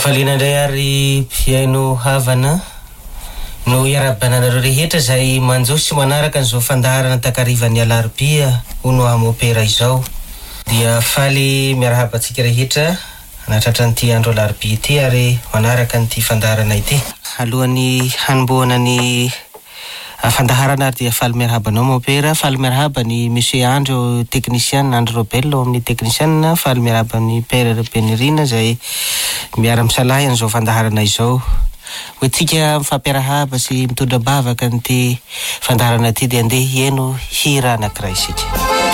Fafaliana indray ary piaino havana no iarabanareo rehetra zay manjo sy manaraka an'izao fandaharana takarivan'ny alarobia ho no amin'ny opera izao. Dia faly miarahabantsika rehetra anatratra an'ity andro alarobia ity ary manaraka an'ity fandaharana ity. Alohan'ny hanombohana ny fandaharana ary dia faly miarahabanao amin'ny opera, faly miarahabany Monsieur Andro technicien Andro Robello amin'ny technicien, faly miarahabany Père Benirina zay miara-misalahy an'izao fandaharana izao. Hoentsika mifampiarahaba sy mitondra bavaka an'ity fandaharana ity dia andeha hieno hira anankiray isika.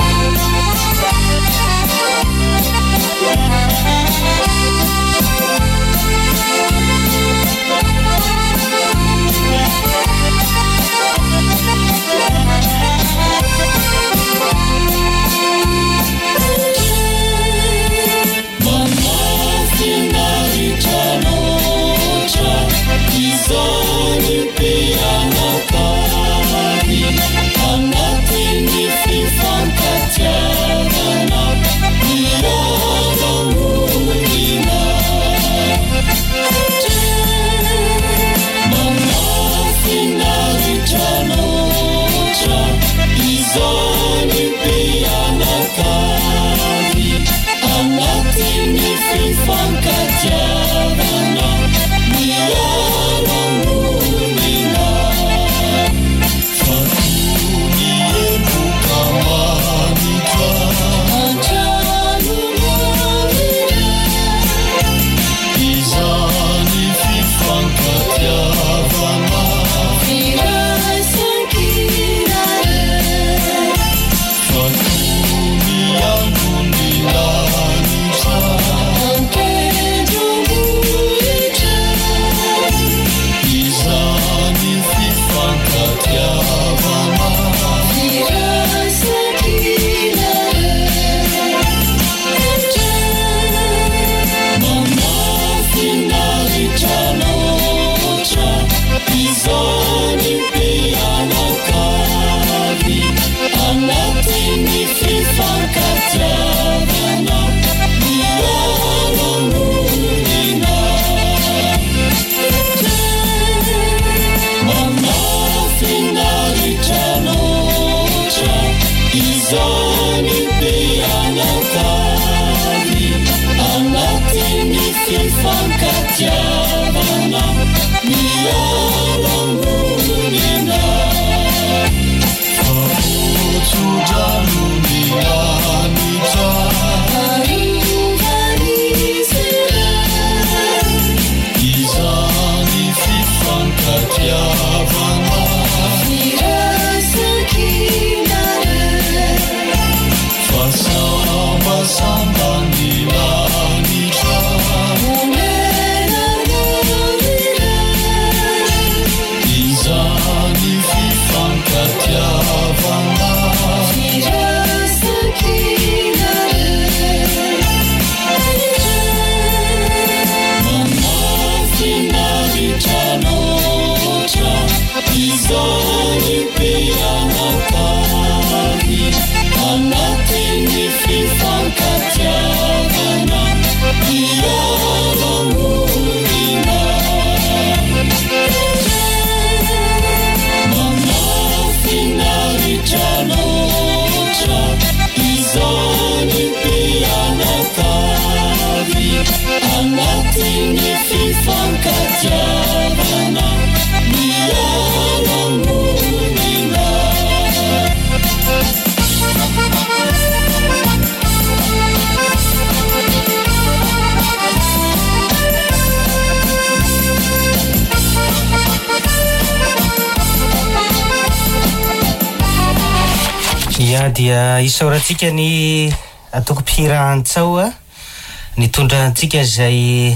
Dia isaorantsika ny atoko-pihira Antsao nitondra antsika zay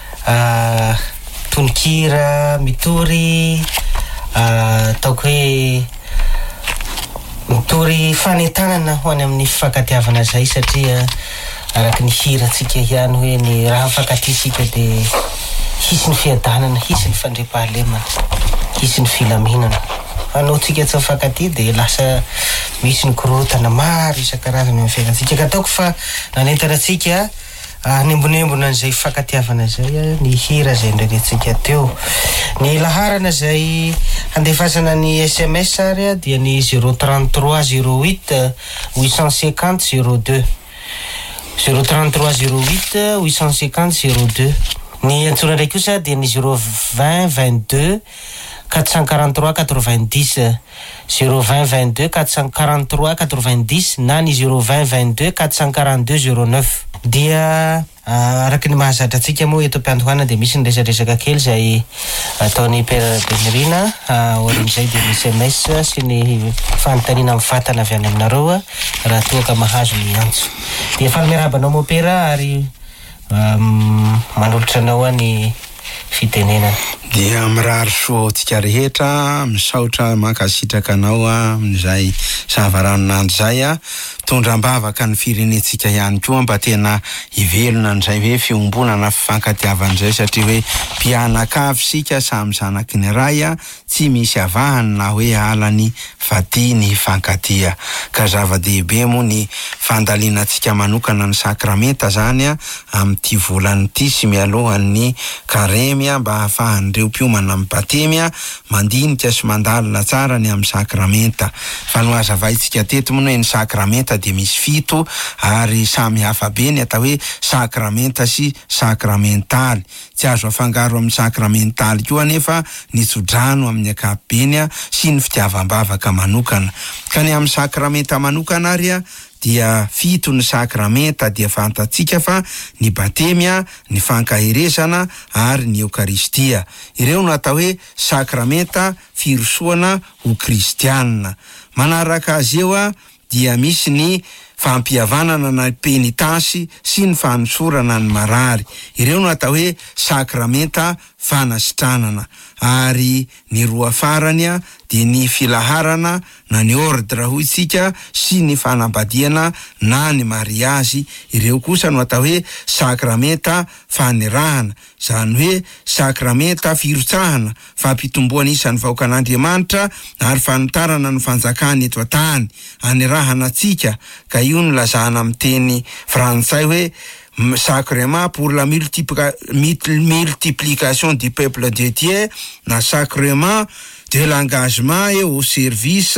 tononkira mitory ataoko hoe mitory fanentanana ho any amin'ny fifankatiavana zay satria araky ny hira antsika ihany hoe ny raha mifankatisika dia hisy ny fiadanana, hisy ny fandriampahalemana, hisy ny filaminana. Anao tsika tsy mifankatia dia lasa misy ny korotana maro isan-karazany amin'ny fiainantsika. Ka ataoko fa nanentana antsika Nimbonembona an'izay fankatiavana zay ny hira zay ndrerentsika teo. Ny laharana zay handefasana ny SMS ary dia ny 033 08 850 02 033 08 850 02. Ny antsona ndraiky kosa dia ny 020 22 443 90 020 22 443 90 na ny 020 22 442 09. Dia araky ny mahazatra antsika moa eto am-piandohana dia misy ny resadresaka kely zay ataony Père Benirina orin'izay dia misy SMS sy ny fanontaniana amin'ny vatana avy any aminareo raha toa ka mahazo ny antso. Dia falamiarabanao moa Père ary manolotra anao ny fitenenana. Dia mirary soa tsika rehetra, misaotra mankasitraka anao amin'izay zavaranonandro zay tondram-bavaka ny firenetsika ihany koa mba tena hivelona an'izay hoe fiombonana fifankatiavan'izay satria hoe mpianakavy sika samy zanaky ny ray tsy misy avahany na hoe alany vaty ny fankatia. Ka zava-dehibe moa ny fandalianantsika manokana ny sakramenta zany amin'ity volany ity sy mialohan'ny karemy mba hahafahan'ireo mpiomana amin'ny batemy mandinika sy mandalina tsara ny amin'ny sakramenta. Fa no hazavaintsika teto moa hoe ny sakramenta dia misy fito ary samy hafa be ny atao hoe sakramenta sy sakramentaly. Tsy azo afangaro amin'ny sakramentaly koa anefa ny tsodrano amin'ny ankapobeny sy ny fitiavam-bavaka manokana. Ka ny amin'ny sakramenta manokana ary dia fito ny sakramenta dia fantatsika fa ny batemy ny fankaherezana ary ny eukaristia. Ireo no atao hoe sakramenta firosoana ho kristianina. Manaraka azy eo dia misy ny fampihavanana na penitansy sy ny fanosorana ny marary. Ireo no atao hoe sakramenta fanasitranana. Ary ny roa farany dia ny filaharana na ny ordre hoy isika sy ny fanambadiana na ny mariazy. Ireo kosa no atao hoe sakramenta fanerahana, zany hoe sakramenta firotsahana, fampitomboana isan'ny vahoakan'Andriamanitra ary fanotarana ny fanjakana eto an-tany, anerahana atsika. Ka io no lazana amin'ny teny frantsay hoe sacrement pour la multiplication du peuple de Dieu, na sacrement de l'engagement et au service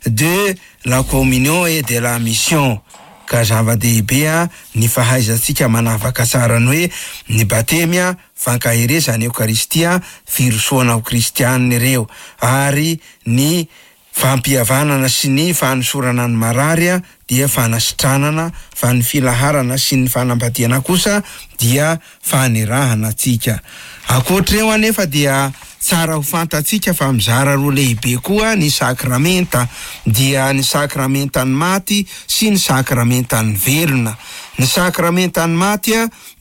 de la communion et de la mission. Ka zava-dehibe ny fahaizantsika manavaka tsara ny hoe ny batemy fankaherezana ny eukaristia firosoana ho kristianina ireo, ary ny fampihavanana sy ny fanosorana ny marary dia fanasitranana, fa ny filaharana sy ny fanambadiana kosa dia fanerahana atsika. Akoatr'eo anefa dia tsara ho fantatsika fa mizara roa lehibe koa ny sakramenta, dia ny sakramentan'ny maty sy ny sakramentan'ny velona. Ny sakramentan'ny maty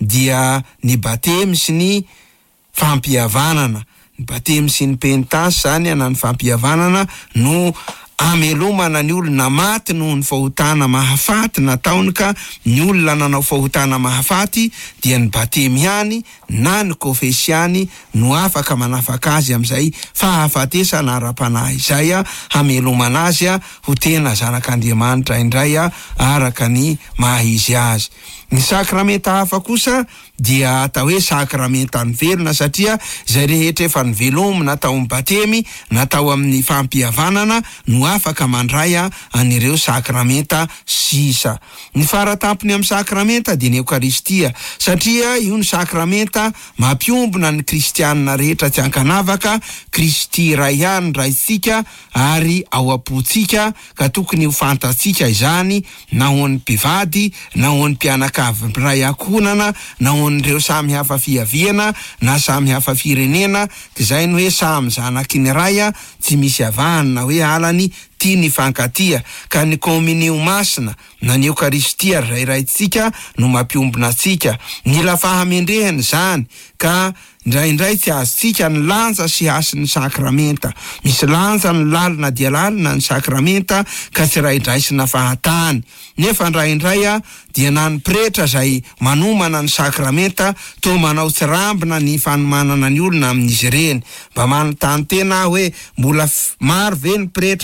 dia ny batemy sy ny fampihavanana. Ny batemy sy ny penitensy zany na ny fampihavanana no amelomana ny olona maty noho ny fahotana mahafaty nataony, ka ny olona nanao fahotana mahafaty dia ny batemy ihany na ny confessiany no afaka manafaka azy amin'izay fahafatesana ara-panahy izay hamelomana azy ho tena zanak'Andriamanitra indray araka ny maha izy azy. Ny sakramenta hafa kosa dia atao hoe sakramentan'ny velona, satria izay rehetra efa ny velomy natao amin'ny batemy, natao amin'ny fampihavanana no afaka mandray anireo sakramenta sisa. Ny faratampony amin'ny sakramenta dia ny eukaristia, satria io ny sakramenta mampiombona ny kristianina rehetra tsy ankanavaka, Kristy ray ihany raitsika ary ao am-potsika, ka tokony ho fantatsika izany na ho ny mpivady na ho ny mpianakavy ray ankonana na ho nyreo samy hafa fiaviana na samy hafa firenena. Izay ny hoe samy zanaky ny ray tsy misy avahany na hoe alany tia ny fankatia. Ka ny communion masina na ny eukaristia rairaitsika no mampiombona atsika. Mila fahamendrehany zany, ka indraindray tsy azontsika ny lanja sy asin'ny sakramenta. Misy lanja ny lalina dia lalina ny sakramenta, ka tsy raidraisina fahatany. Nefa indraindray dia na ny pretra zay manomana ny sakramenta to manao tsirambina ny fanomanana ny olona amin'izy ireny, mba manontany tena hoe mbola maro ve ny pretra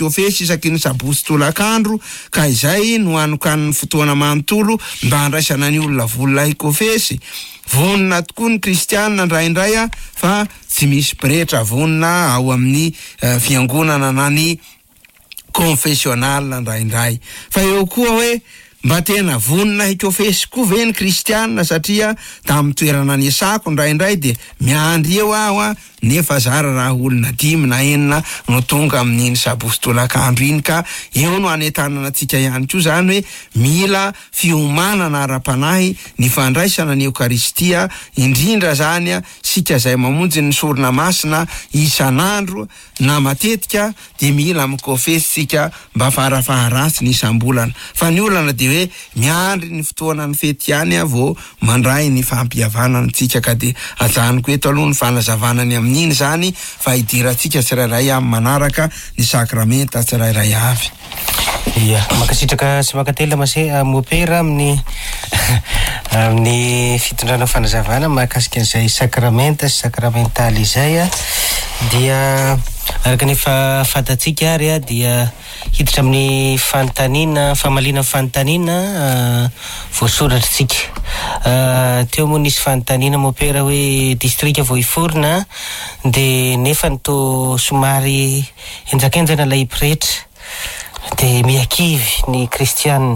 teofesy isaky ny sabosy tolakandro ka izay no anokan'ny fotoana manontolo mba handraisana ny olona vola ikofesy. Vonina tokoa ny kristianina indraindray fa tsy misy pretra vonina ao amin'ny fiangonana na ny confessionnal indraindray. Fa eo koa hoe mba tena vonina ikofesy koa ve ny kristianina satria tamin'ny toerana ny esako indraindray de miandry eo aho nefa zara raha olona 5 na 9 no tonga amin'iny sabosy tolakandro iny ka eo no anetanana antsika ihany koa zany hoe mila fiomanana ara-panahy ny fandraisana ny eukaristia indrindra zany sika zay mamonjy ny sorona masina isanandro na matetika de mila mikofesy sika mba farafaharasy ny isam-bolana fa ny olana de hoe miandry ny fotoana ny fety ihany avao mandray ny fampihavanana antsika ka de ajanoko eto aloha ny fanazavana ny amin'iny zany fa idiratsika tsirairay amin'ny manaraka ny sakramenta tsirairay avy. Ia, makasitraka sy makatela mopera amin'ny amin'ny fitondrana fanazavana mahakasika an'izay sakramenta sy sakramentaly izay dia araka ny fantatsika ary dia hiditra amin'ny fanontaniana famalina fanontaniana voasoratritsika teo moa nisy fanontaniana mopera hoe distrika voiforona de nefa nito somary enjakenjana lay pretra de miakivy ny kristianina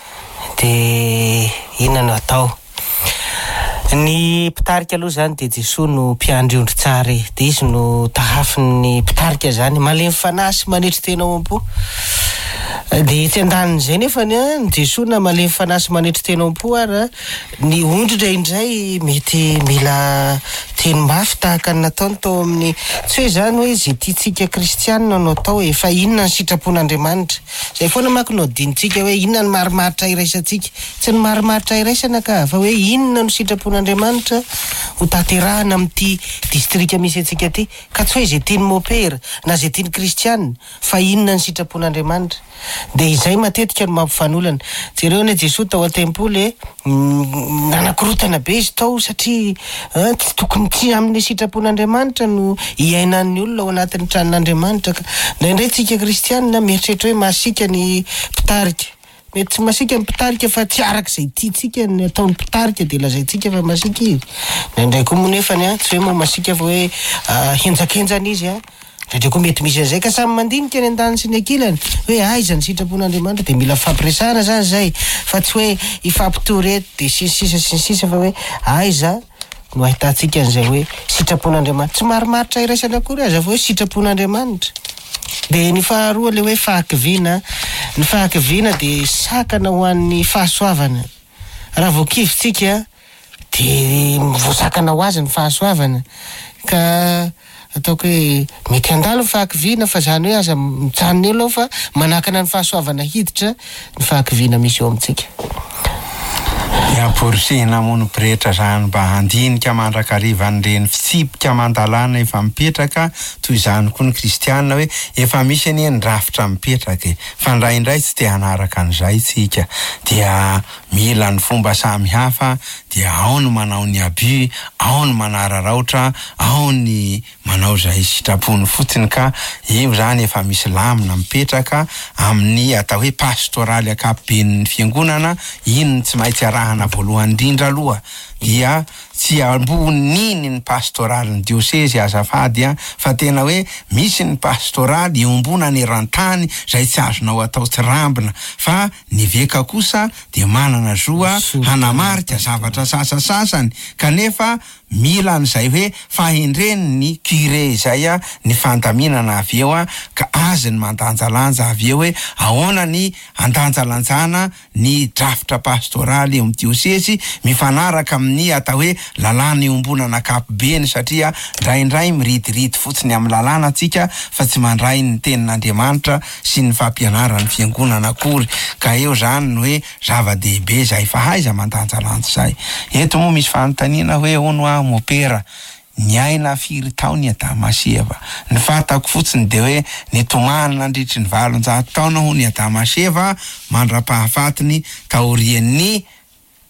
de inona no atao. Ny pitarika aloha zany de Jesoa no mpiandriondry tsara de izy no tahafiny pitarika zany malemy fanasy manetry tena ompo de tsy andan'izay nefa ny Jesoa na malemy fanasy manetry tena ompo ary ny ondry indray mety mila teny mafy tahaka ny nataony tao amin'ny tsy hoe zany hoe zay tiatsika kristianina no atao fa inona ny sitrapon'Andriamanitra zay foana manko no dinitsika hoe inona ny marimaritra iraisantsika tsy ny marimaritra iraisana ka fa hoe inona no sitrapon'Andriamanitra ho tanterahana amin'ity distrika misy atsika ty ka tsy hoe zay tiany mopera na zay tiany kristianina fa inona ny sitrapon'Andriamanitra de izay matetika no mampifanolana jereo ny Jesoa tao an-tempoly nanakorotana be izy tao satria tsy tokony tsy amin'ny sitrapon'Andriamanitra no iainan'ny olona ao anatin'ny tranon'Andriamanitra ka indraindray tsika kristianina mieritreritra hoe masika ny pitarika mety tsy masika ny pitarika fa tsy arak'izay tiatsika ny ataon'ny pitarika de lazaintsika fa masika izy indraindray koa moa nefany tsy hoe moa masika fa hoe henjakenjana izy ndraindray koa mety misy an'izay ka samy mandinika ny an-dany sy ny ankilany hoe aiza ny sitrapon'Andriamanitra de mila fampiresahana zany zay fa tsy hoe ifampitorety de sisa fa hoe aiza no ahitantsika an'izay hoe sitrapon'Andriamanitra tsy marimaritra iraisana akory aza fa hoe sitrapon'Andriamanitra. De ny faharoa le hoe fahakiviana ny fahakiviana de sakana ho an'ny fahasoavana raha voakivitsika de voasakana ho azy ny fahasoavana ka ataoko hoe mety andalo ny fahakiviana fa zany hoe aza mijanona eo aloha fa manakana ny fahasoavana hiditra ny fahakiviana misy eo amintsika. Porisihina mono pretra zany mba handinika mandrakariva an'ireny fitsipika mandalana efa mipetraka toy izany koa ny kristianina hoe efa misy anie rafitra mipetraka fa indraindray tsy te hanaraka an'izay tsika dia mila ny fomba samy hafa dia ao ny manao ny abus ao ny manararaotra ao ny manao zay sitrapony fotsiny ka io zany efa misy lamina mipetraka amin'ny atao hoe pastoraly akapoben'ny fiangonana iny tsy maintsy arahana voalohany indrindra aloha dia tsy amboniny ny pastoraly ny diosesy azafady fa tena hoe misy ny pastoraly iombona ny rantany zay tsy azonao atao tsirambina fa ny veka kosa de manana zoa hanamarika zavatra sasasasany kanefa mila n'izay hoe fahendreny ny curé zay ny fandaminana avy eo ka azy ny mandanjalanja avy eo hoe ahoana ny andanjalanjana ny drafitra pastoraly eo amin'ny diosesy mifanaraka amin'ny atao hoe lalàna iombonana ankapobeny satria ndraindray miridirity fotsiny amin'ny lalàna atsika fa tsy mandray ny tenin'Andriamanitra sy ny fampianarany fiangonana akory ka eo zany ny hoe zava-dehibe zay fa haiza mandanjalanja zay. Eto moa misy fanontaniana hoe ono mopera ny aina firy taona Adamaseva ny fatako fotsiny de hoe nitomanina nandritry ny 700 taona ho ny Adamaseva mandra-pahafatiny taorian'ny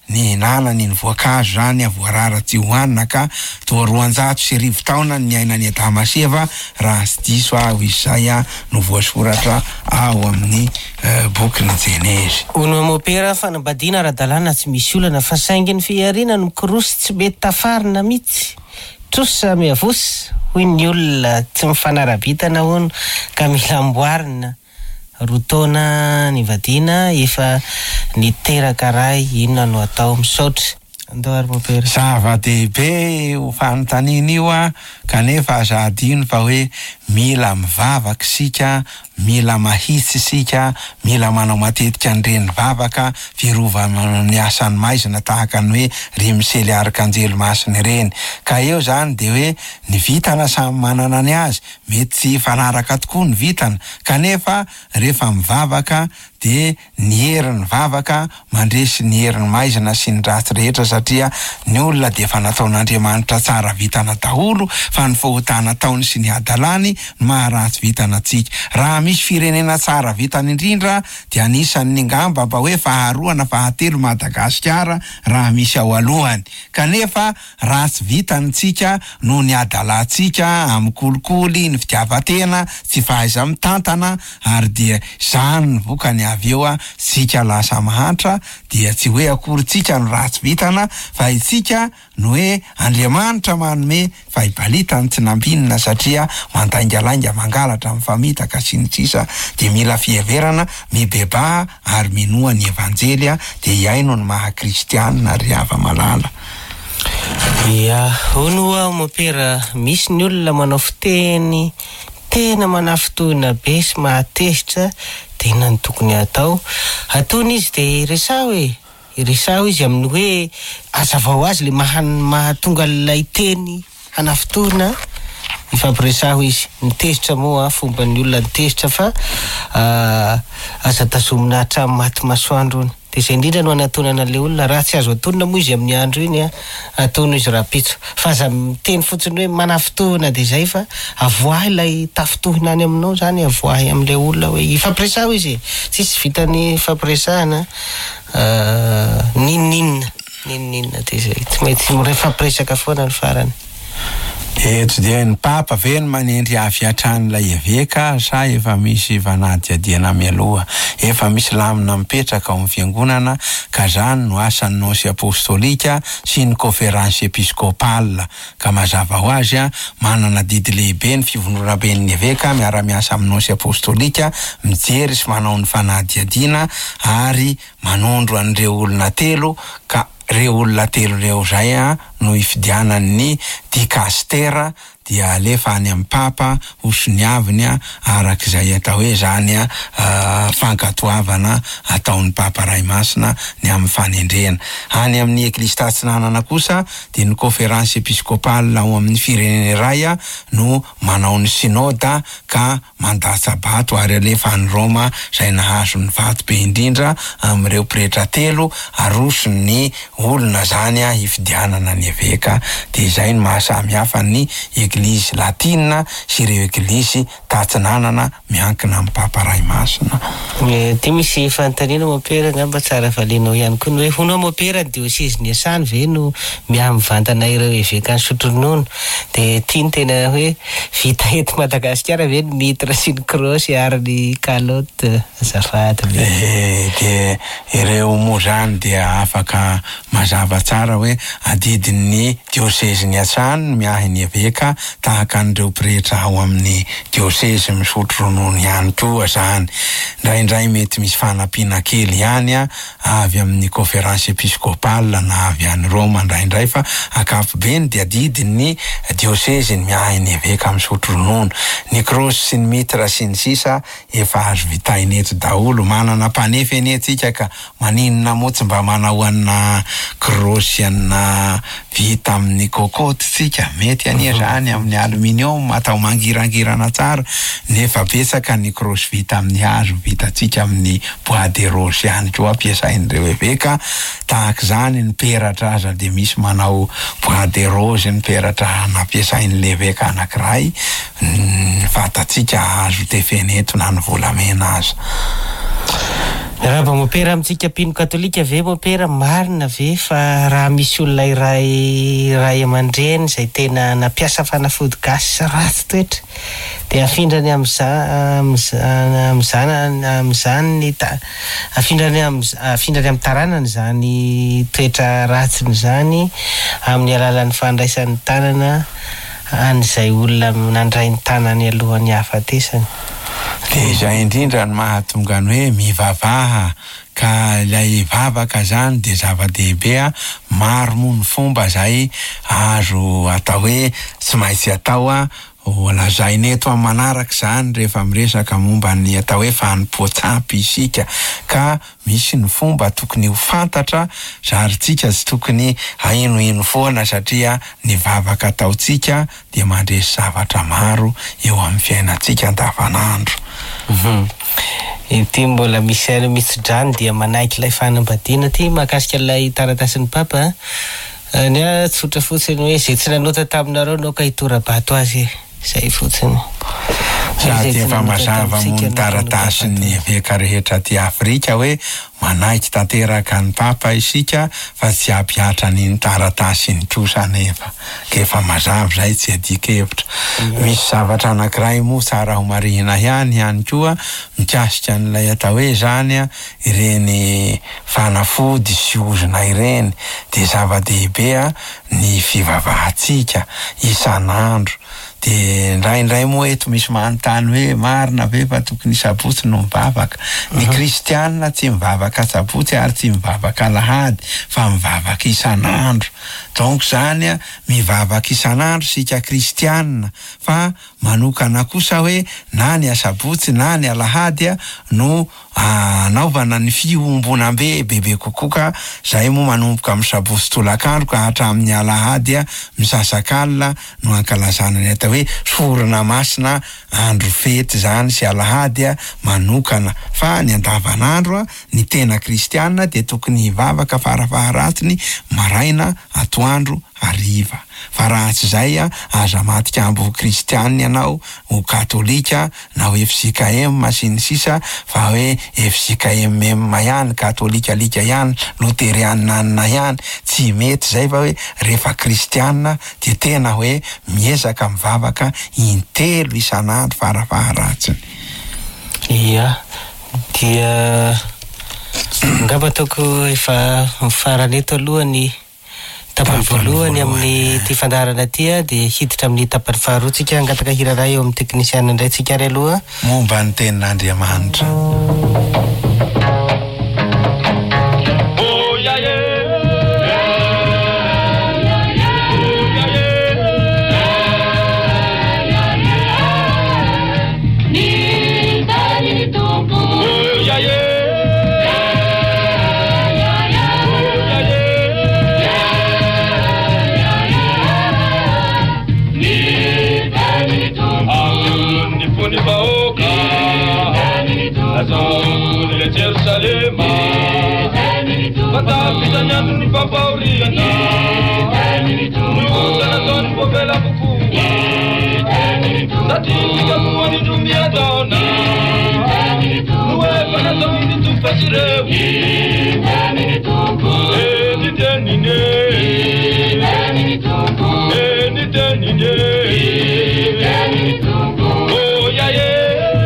ny nanany ny voankazo zany avoarara tsy hoanina ka toa 200 taona ny ainany Adamaseva raha sy diso aho izay no voasoratra ao amin'ny boky ny Jenezy. Ono mopera fanambadiana ara-dalàna tsy misy olana fa saingy ny fiarina no mikorosy tsy mety tafarina mihitsy. Trosa miavosy hoy ny olona tsy mifanara-bitana hono ka mila amboarina. Rotaona ny vadiana efa niteraka ray inona no atao misaotra. Andao ary mopera. Zava-dehibe ho fanontaniana io kanefa aza adino fa hoe mila mivavaka sika, mila mahitsy sika, mila manao matetika an'ireny vavaka fiarovana ny asan'ny maizina tahaka ny hoe rimisely arkanjely masina ireny. Ka eo zany de hoe ny vitana samy manana ny azy, mety tsy fanaraka tokoa ny vitana kanefa rehefa mivavaka de ny herin'ny vavaka mandresy ny herin'ny maizina sy ny ratsy rehetra satria ny olona de efa nataon'Andriamanitra tsara vitana daholo fa ny fahotana taony sy ny adalany ny maharatsy vitana tsika. Raha misy firenena tsara vitana indrindra dia anisan'ny ngamba mba hoe faharoa na fahatelo Madagasikara raha misy ao alohany. Kanefa ratsy vitantsika no ny adalantsika amin'ny kolikoly, ny fitiavatena, tsy fahaiza mitantana ary dia zany ny vokany avy eo sika lasa mahantra dia tsy hoe akorintsika no ratsy vitana fa itsika no hoe Andriamanitra manome fahibalitany tsy nambinina satria mandaingalainga mangalatra mifamitaka sy ny sisa de mila fiheverana mibeba ary minoa ny evanjelia de iaino ny maha kristianina ry hava malala. Ya, hono aho mopera misy ny olona manao fiteny tena manafitoina be sy mahatezitra tena ny tokony atao. Ataony izy de resao izy amin'ny hoe azavao azy le mahatonga ilay teny hanafitoina ifampiresaho izy. Nitezitra moa fomba ny olona nitezitra fa aza tazomina hatramin'ny maty masoandro ony. De zay indrindra no anatonana le olona raha tsy azo atonina moa izy amin'ny andro iny ataony izy rapitso. Fa aza miteny fotsiny hoe manafitohina de zay fa avoahy ilay tafitohina any aminao zany avoahy amin'ilay olona hoe ifampiresaho izy. Tsisy vitany fampiresahana ninninna de zay tsy mety mifampiresaka foana ny farany. Eto dia ny papa ve no manendry avy hatrany eveka sa efa misy vanadiadiana mialoha, efa misy lamina mipetraka ao amin'ny fiangonana ka zany no asan'ny nosy apostolika sy ny conférence épiscopale ka mazava ho azy manana didy lehibe ny fivonoram-ben'ny eveka miara-miasa amin'ny nosy apostolika mijery sy manao ny fanadiadiana ary manondro an'ireo olona telo ka reo olona telo reo zay no ifidianan'ny dikastera dia alefa any amin'ny papa hosoniaviny arak'izay atao hoe zany fankatoavana ataon'ny papa Ray Masina ny amin'ny fanendrena. Any amin'ny eklisy tatsinanana kosa dia ny conférence épiscopale ao amin'ny firenena iray no manao ny synoda ka mandasa bato ary alefa any Roma zay nahazo ny vato be indrindra amin'ireo pretra telo arosony olona zany ifidianana ny eveka. De zay no mahasamy hafa ny eklisy latina sy ireo eklisy tatsinanana miankina amin'ny papa Ray Masina. Ty misy fanontaniana mopera ngamba tsara valinao ihany koa hoe honao mopera ny diocèse ny Asany ve no mihamivantana ireo eveka ny sotronono de tiany tena hoe vita eto Madagasikara ve ny mitra sy ny krosy ary ny kalotte azafady. De ireo moa zany dia afaka mazava tsara hoe adidin'ny diocèse ny Asany miahy ny eveka tahaka an'ireo pretra ao amin'ny diocèse misotro ronono ihany koa zany. Ndraindray mety misy fanampiana kely ihany avy amin'ny conférence épiscopale na avy any Roma ndraindray fa ankapobeny dia didin'ny diocèse ny miahy ny eveka misotro ronono. Ny krosy sy ny mitra sy ny sisa efa azo vitaina eto daholo, manana mpanefa eny tsika ka maninona moa tsy mba manao anna krosy anna vita amin'ny kokoty tsika mety ania zany amin'ny aluminium atao mangirangirana tsara nefa betsaka ny krosy vita amin'ny hazo vitatsika amin'ny bois de rose ihany koa ampiasain'ireo eveka tahaka zany ny peratra aza de misy manao bois de rose ny peratra nampiasain'le eveka anankiray fatatsika azo tefeneto na ny volamena aza. raha mba mopera amintsika mpino katolika ve mopera marina ve fa raha misy olona iray aman-dreny zay tena nampiasa fanafody gasy sa ratsy toetra dia afindrany afindrany amin'ny taranany zany toetra ratsiny zany amin'ny alalan'ny fandraisan'ny tanana an'izay olona nandray ny tanany alohan'ny hafatesany. Dia izay indrindra ny mahatonga ny hoe mivavaha ka ilay vavaka zany dia zava-dehibe maro moa ny fomba zay azo atao hoe tsy maintsy atao lazainy eto amin'ny manaraka zany rehefa miresaka momba ny atao hoe vanim-poatsampy isika ka misy ny fomba tokony ho fantatra zary tsika tsy tokony hainoino foana satria ny vavaka ataotsika dia mandresy zavatra maro eo amin'ny fiainantsika andavanandro. Ity mbola misy drany dia manaiky ilay fanambadiana ty mahakasika ilay taratasin'ny papa ny tsotra fotsiny hoe zay tsy nanota taminareo nao ka hitorabato azy zay fotsiny. Zay efa mazava mony taratasin'ny veka rehetra ty Afrika hoe manaiky tanteraka ny papa isika fa tsy apiatra ny taratasiny kosa nefa kefa mazava zay tsy adikevitra. Misy zavatra anankiray moa tsara ho marihina ihany koa mikasika n'ilay atao hoe zany ireny fanafody sy ozona ireny dia zava-dehibe ny fivavahantsika isan'andro. Dia indraindray moa eto misy manontany hoe marina ve fa tokony sabotsy no mivavaka. Ny kristianina tsy mivavaka sabotsy ary tsy mivavaka alahady fa mivavaka isan'andro. Donc zany mivavaka isan'andro sika kristianina fa manokana kosa hoe na ny asabotsy na ny alahady no anaovana ny fiombonam-be bebe kokoa zay moa manomboka amin'ny sabotsy tolakandro ka hatramin'ny alahady misasakalina no ankalazana ny atao hoe sorona masina andro fety zany sy alahady manokana fa ny andavanandro ny tena kristianina dia tokony hivavaka farafaharatsiny maraina atoandro hariva. Fa raha tsy zay aza matika ambo kristianina ianao ho katolika na hoe FJKM sy ny sisa fa hoe FJKM ihany katolika lika ihany luterianina ihany tsy mety zay fa hoe rehefa kristianina dia tena hoe miezaka mivavaka intelo isan'andro farafaharatsiny. Ia dia ngamba toko efa farany eto alohany tapany voalohany amin'ny ty fandarana ty dia hiditra amin'ny tapany faharoa tsika angataka hiraray eo amin'ny teknisiana indray tsika ry aloha momba ny tenin'Andriamanitra. Jerusalem, Pata pisanya ni papauriana, Mukana ton povela buku, Sati tiga muani dunia dona, Nue panaton di tu pasire, Eni tenine, Oh yeah yeah.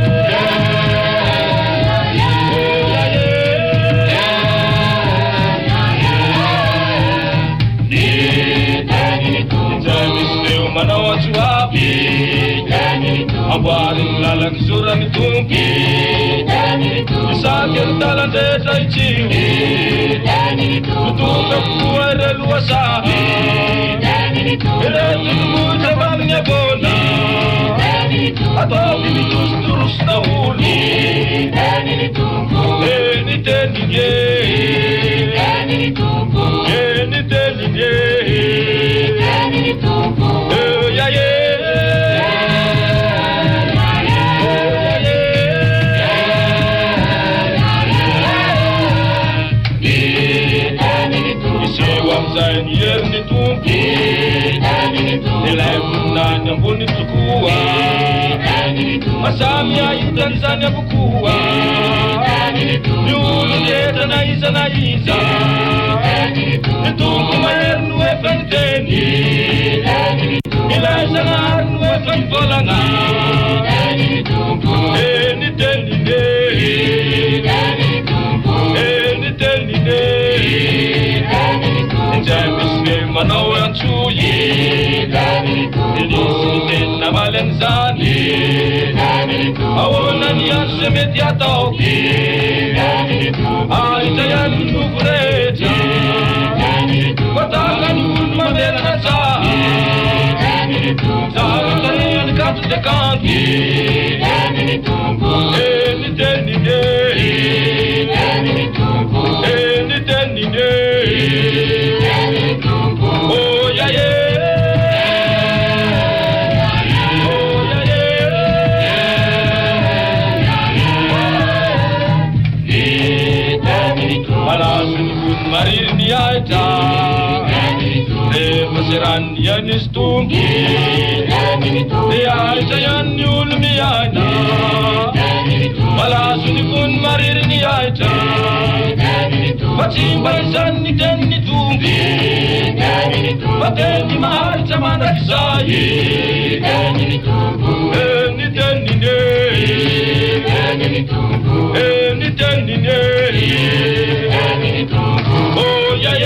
Ambarin lalang suran tumpi, sakir talan desa ici, tutup kuai luasa, beretemu jawabnya bona, atau bimitus terus dahulu, ini teninye, ya ya. Zain yer ni tumpi, nilai bulan yang pun ditukua, masamy ahitany zany avokoa ny olo na iza ny tompo mahery no efa ny teny ilay zanahary no efa ny volagna ny tenine ny tenine inzay misy manao antsoy nisy ny tenina malany zany ahoana ny andro zay mety atao izay any ny nofo rehetra fataka ny olo mamelana tsara zahataniany kanto de kanto ny tenine ny tenine Marini aita rehefa se ranony anisy tompo de aita ihany ny olo miaina malazo ny vony maririny aita fa tsy mba izany ny teniny tompo fa teny maharitra mandrakizay ny tenine ny tenine oh yeah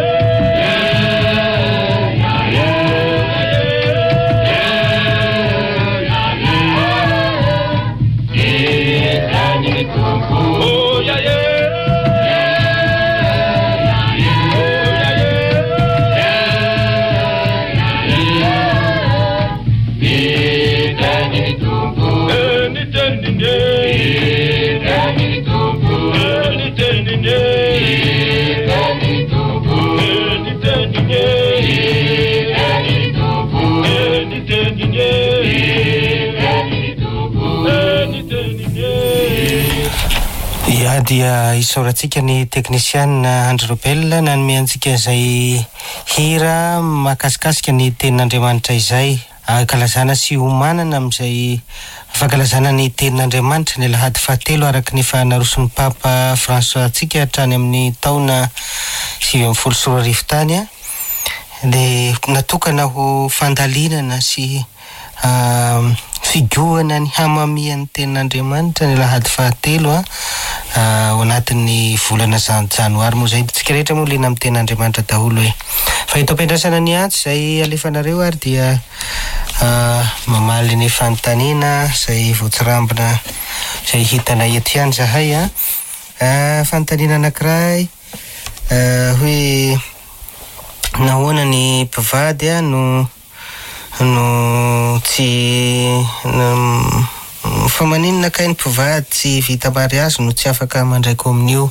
dia isaorantsika ny teknisiana André Robel nanome antsika izay hira makasikasika ny tenin'Andriamanitra izay kalazana sy homanana amin'izay fankalazana ny tenin'Andriamanitra ny lahady 7 araka ny fanaroson'ny Papa François antsika hatrany amin'ny taona 2024 tany dia natokana ho fandalinana sy figoana ny hamamian'ny tenin'Andriamanitra ny lahady 7 ao anatin'ny volana janoary moa zay tsika rehetra moa lena amin'ny tenin'Andriamanitra daholo hoe fa ito ampiandrasana ny antsy izay alefanareo ary dia mamaly ny fanontaniana izay voatsirambina izay hitana eto ihany zahay fanontaniana anankiray hoe nahoana ny mpivady no tsy fa maninona kay ny mpivady tsy vita mariazy no tsy afaka mandray kominio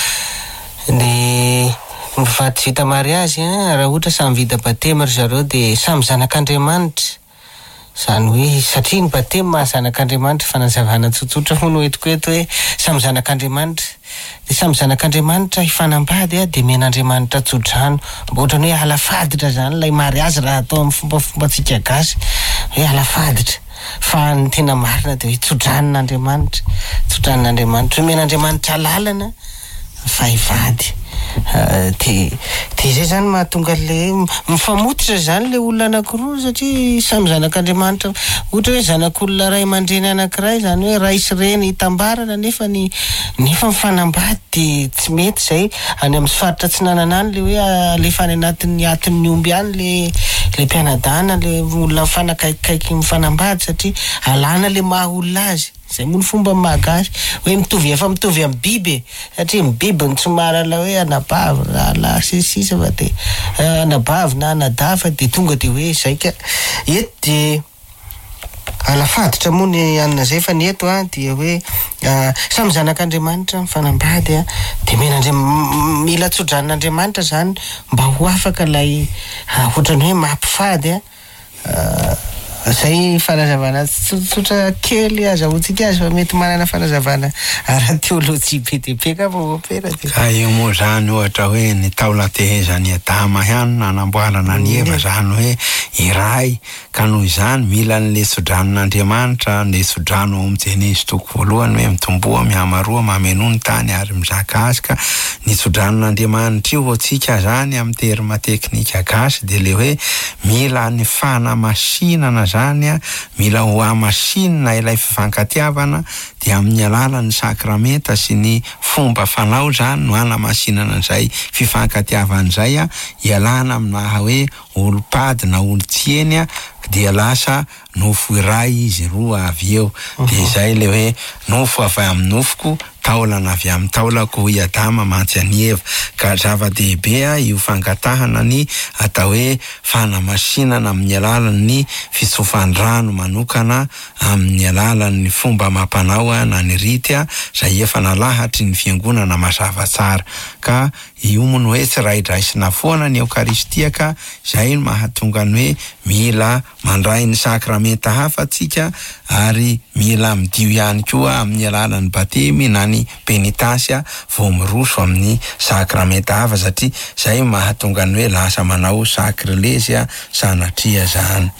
ny mpivady vita mariazy raha ohatra samy vita batema ry zareo dia samy zanak'Andriamanitra zany hoe satria ny batema mahazanak'Andriamanitra fanazavana tsotsotra ho no etiko eto hoe samy zanak'Andriamanitra dia samy zanak'Andriamanitra hifanambady dia men'Andriamanitra tsodrano mba ohatrany hoe alafaditra zany ilay mariazy raha atao amin'ny fombafombantsika gasy hoe alafaditra fa ny tena marina dia hoe tsodranon'Andriamanitra hoe men'Andriamanitra lalana fa hivady dia zay zany mahatonga le mifamototra zany le olona anankiroa satria samy zanak'Andriamanitra ohatra hoe zanak'olona ray aman-dreny anankiray zany hoe ray sy reny hitambarana nefa mifanambady dia tsy mety zay any amin'ny faritra tsinanana any le hoe alefa any anatin'ny atin'ny omby any le mpianadana le olona mifanakaikikaiky mifanambady satria alana le maha olona azy zay moa ny fomba malagasy hoe mitovy efa mitovy amin'ny biby satria ny biby ny tsomara la hoe anabavy la sisisa fa dia anabavy na anadafa dia tonga dia hoe zay ka eto dia alafaditra moa ny anina zay fa ny eto dia hoe samy zanak'Andriamanitra mifanambady dia mila tsodran'Andriamanitra zany mba ho afaka ilay ohatrany hoe mampifady Zay fanazavana tsotsotra kely azahoantsika azy fa mety manana fanazavana ara-teolojia be dia be ka opera dia ka io moa zany ohatra hoe ny taola tehezany adama ihany nanamboarana ny eva zany hoe iray ka noho izany mila n'le sodranon'Andriamanitra le sodrano ao amin'ny Jenesy toko voalohany hoe mitomboa mihamaroa mameno ny tany ary mizaka azy ka ny sodranon'Andriamanitra io hoantsika zany amin'ny terma teknika gasy dia le hoe mila ny fanamasinana zany a mila ho amasinina ilay fifankatiavana dia amin'ny alalan'ny sakramenta sy ny fomba fanao zany no hanamasinana izay fifankatiavana izay a ialana amina hoe olo-pady na olo-tsieny a dia lasa nofo iray izy roa avy eo dia izay le hoe nofo avy amin'ny nofoko taolana avy amin'ny taolako i Adama mantsy any Eva ka zava-dehibe io fangatahana ny atao hoe fanamasinana amin'ny alalan'ny fitsofandrano manokana amin'ny alalan'ny fomba mampanao na ny rity izay efa nalahatry ny fiangonana mazava tsara ka io moa no hoe tsy raidraisina foana ny Eukaristia ka izay no mahatonga ny hoe mila mandray ny sakramenta hafa tsika ary mila midio ihany koa amin'ny alalan'ny batemy na ny penitasia vao miroso amin'ny sakramenta hafa satria izay mahatonga ny hoe lasa manao sakrelezia sanatria zany.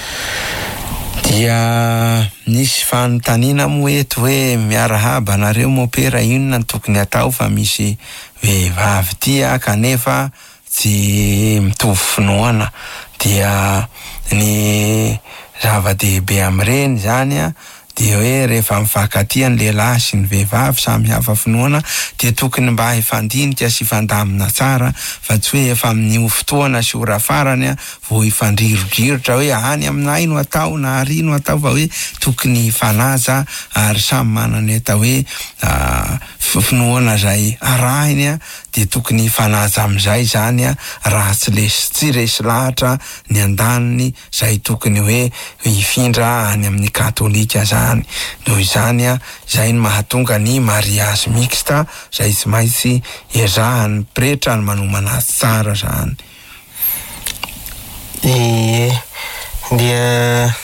Dia nisy fanontaniana moa eto hoe miarahaba nareo mopera inona ny tokony atao fa misy vehivavy tia kanefa tsy mitovy finoana dia ny zava-dehibe amin'ireny zany a dia hoe rehefa mifankatia ny lehilahy sy ny vehivavy samy hafa finoana dia tokony mba hifandinika sy hifandamina tsara fa tsy hoe efa amin'ny fotoana sy ora farany a vao hifandrirodrirotra hoe any aminay no atao na ary no atao fa hoe tokony hifanaja ary samy manana atao hoe finoana izay arahiny a dia tokony hifanaja amin'izay zany a raha tsy resy lahatra ny andaniny izay tokony hoe hifindra any amin'ny katolika zany noho izany a izay no mahatonga ny mariage mixte izay tsy maintsy ezahan'ny pretra ny manomana azy tsara zany. Dia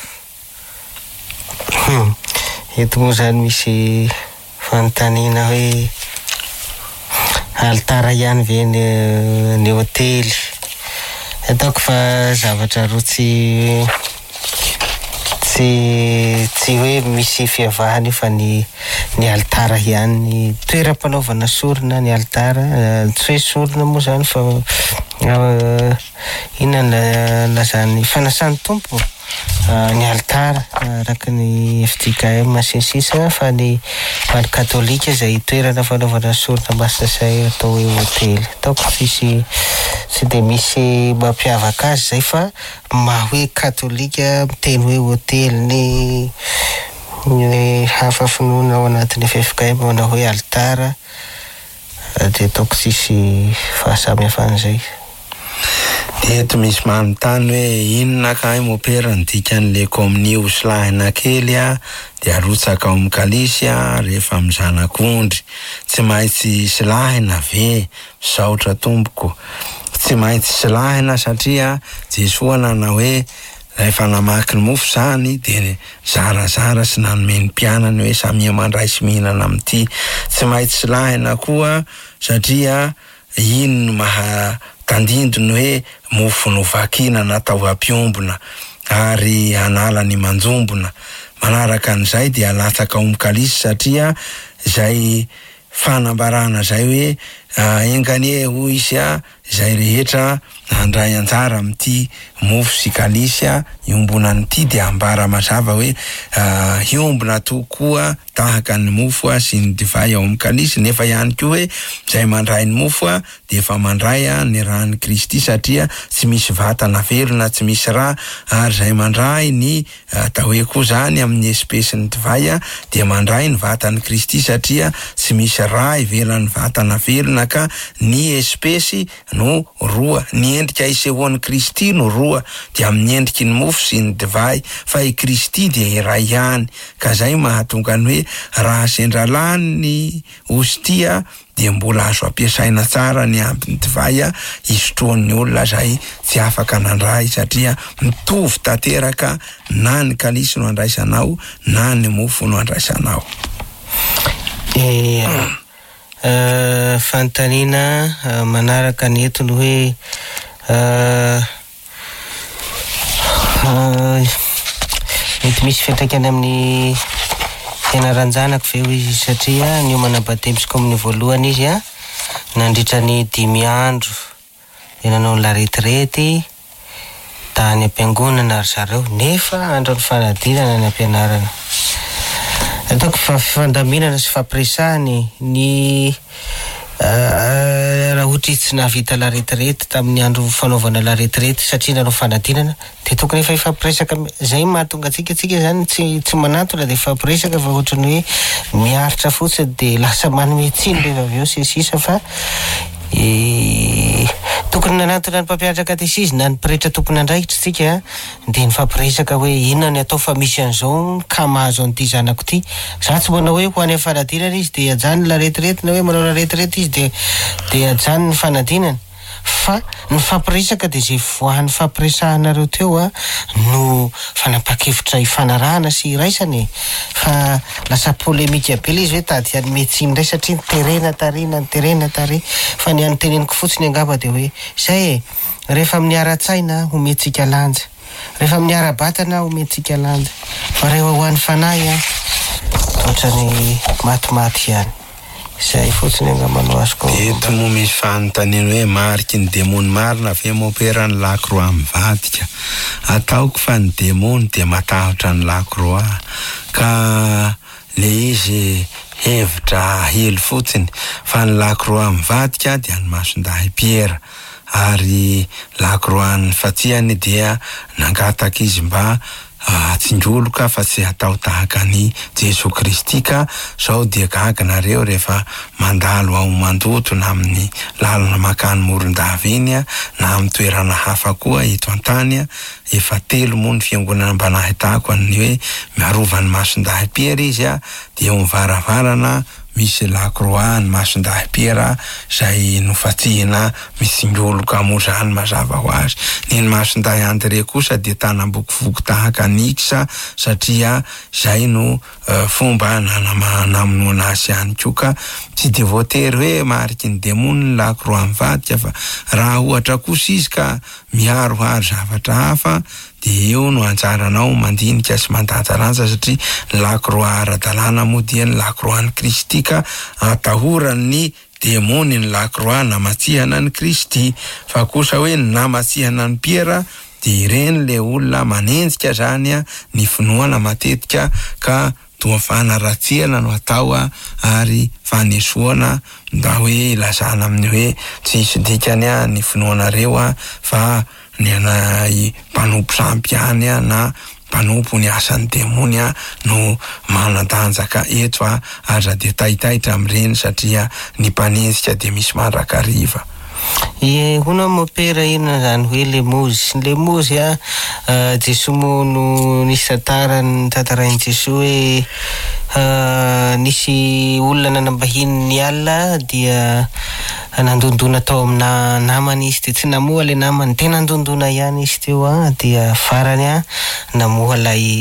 eto moa zany misy fanontaniana hoe alitara ihany ve ny hotely ataoko fa zavatra roa tsy hoe misy fiavahany io fa ny alitara ihany ny toeram-panaovana sorona ny alitara tsy hoe sorona moa zany fa inona lazany fanasany tompo ny alitara araka ny FJKM sinsisa fa ny katolika izay toerana fanaovana sorona masasay atao hoe hotely ataoko tsy dia misy mampiavaka azy zay fa hoe katolika miteny hoe hotely ny hafa finoana ao anatin'ny FJKM na hoe alitara dia ataoko tsisy fahasamihafan'izay. Dia eto misy manontany hoe inona kay mopera ny dikan'le kominio slahina kely a dia arotsaka ao amin'ny kalisy a rehefa amin'ny zanak'ondry tsy maintsy slahina ve misaotra tompoko tsy maintsy slahina satria Jesoa na hoe rehefa namaky ny mofo zany dia zarazara sy nanome ny mpianany hoe samia mandray sy mihinana amin'ity tsy maintsy slahina koa satria ino no tandindony hoe mofo novakina natao ampiombona ary anala ny manjombona manaraka an'izay dia alatsaka ao amin'ny kalisy satria izay fanambarana zay hoe enganie hoy izy izay rehetra andray anjara amin'ity mofo sy kalisy iombona an'ity dia ambara mazava hoe iombona tokoa tahaka ny mofo sy ny divay ao amin'ny kalisy nefa ihany koa hoe izay mandray ny mofo dia efa mandray ny rahan'i Kristy satria tsy misy vatana velona tsy misy raha ary izay mandray ny atao hoe koa zany amin'ny espesy ny divay dia mandray ny vatan'i Kristy satria tsy misy raha ivelan'ny vatana velona ka ny espesy no roa, ny endrika isehoan'ny Kristy no roa, dia amin'ny endriky ny mofo sy ny divay, fa i Kristy dia iray ihany. Ka zay mahatonga ny hoe raha sendra lany ny hostia dia mbola azo ampiasaina tsara ny ampy ny divay isotroan'ny olona zay tsy afaka nandray, satria mitovy tanteraka na ny kalisy no andraisanao na ny mofo no andraisanao. Fanontaniana manaraka ny entiny hoe mety misy fiantraikany amin'ny fianaran-janako ve hoy izy, satria niomana batemisiko amin'ny voalohany izy nandritra ny 5 andro dia nanao ny laretirety tany am-piangonana ry zareo, nefa andro ny fanadinana ny ampianarana. Ataoko fandaminana sy fampiresahany ny raha ohatra izy tsy nahavita laretirety tamin'ny andro fanaovana laretirety satria nanao fanadinana, dia tokony efa ifampiresaka. Zay mahatonga atsika zany tsy manatona dia ifampiresaka, fa ohatra ny hoe miaritra fotsiny dia lasa manome tsiny rehefa avy eo sisisa. Fa tokony nanatona ny mpampianatra katesizina ny pretra tokony andraikitra tsika dia ny fampiresaka hoe inona ny atao fa misy an'izao ka mahazo an'ity zanako ity. Za tsy manao hoe ho any amin'ny fanadinana izy dia ajany laretirety, na hoe manao laretirety izy dia ajany ny fanadinana, fa ny fampiresaka dia zay voan'ny fampiresahanareo teo no fanapakevitra ifanarahana sy iraisany. Fa lasa polemika be izy hoe tady hanome tsiny indray satria niterena tary, fa ny anoteneniko fotsiny angamba dia hoe zay rehefa amin'ny ara-tsaina omentsika lanja, rehefa amin'ny ara-batana omentsika lanja, fa rehefa ho an'ny fanahy ohatra ny matimaty ihany. Zay fotsiny angamba no azoko. Eto moa misy fanontaniana hoe mariky ny demony marina ve mopera ny lakroa mivadika? Ataoko fa ny demony dia matahotra ny lakroa, ka le izy hevitra hely fotsiny fa ny lakroa mivadika dia ny masondahy Piera, ary lakroa ny fatsiany dia nangataka izy mba tsinjoloka fa tsy atao tahaka ny Jeso Kristy. Ka zao dia gaga nareo rehefa mandalo ao mandoto na amin'ny lalana makany Morondava iny na amin'ny toerana hafa koa eto an-tany. Efa 3 moa ny fiangonana mba nahitako ny hoe miarova ny masondahy Piera izy dia eo mivaravarana misy lakroa ny masondahy Piera zay nofatsihina misingoloka mo zany mazava ho azy. Ny masondahy Andre kosa dia tanambokivoky tahaka niksa, satria zay no fomba namonoana azy ihany koa. Ka tsy dia voatery hoe mariky ny demony ny lakroa mivadika, fa raha ohatra kosa izy ka miharoharo zavatra hafa dia eo no anjaranao mandinika sy mandanjalanja, satria ny lakroa ara-dalàna moa dia ny lakroa ny Kristy. Ka atahorany ny demony ny lakroa namatsihana ny Kristy, fa kosa hoe namatsihana ny Piera dia ireny le olona manenjika zany ny finoana matetika, ka toa fanaratsiana no atao ary fanesoana mba hoe ilazana amin'ny hoe tsy hisy dikany ny finoanareo fa ny mpanompo sampy ihany na mpanompo ny asan'ny demony no manadanjaka eto aza dia taitaitra amin'ireny, satria ny mpanenjika dia misy mandrakariva. Hona mopera inona zany hoe lemozy Jesoa moa no nisy tantarany tantarainy Jesoa hoe nisy olona nanambahiny ny alina dia nandondona tao amina namany izy, dia tsy namoha le namany, tena nandondona ihany izy teo dia farany namoha